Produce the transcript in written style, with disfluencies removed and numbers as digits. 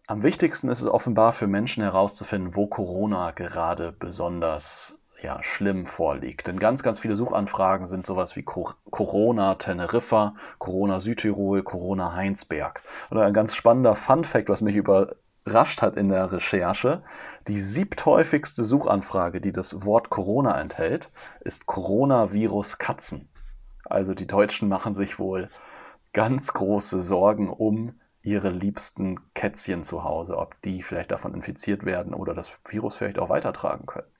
Am wichtigsten ist es offenbar für Menschen herauszufinden, wo Corona gerade besonders schlimm vorliegt. Denn ganz, ganz viele Suchanfragen sind sowas wie Corona Teneriffa, Corona Südtirol, Corona Heinsberg. Und ein ganz spannender Fun-Fact, was mich überrascht hat in der Recherche: Die siebthäufigste Suchanfrage, die das Wort Corona enthält, ist Coronavirus Katzen. Also die Deutschen machen sich wohl ganz große Sorgen um ihre liebsten Kätzchen zu Hause, ob die vielleicht davon infiziert werden oder das Virus vielleicht auch weitertragen können.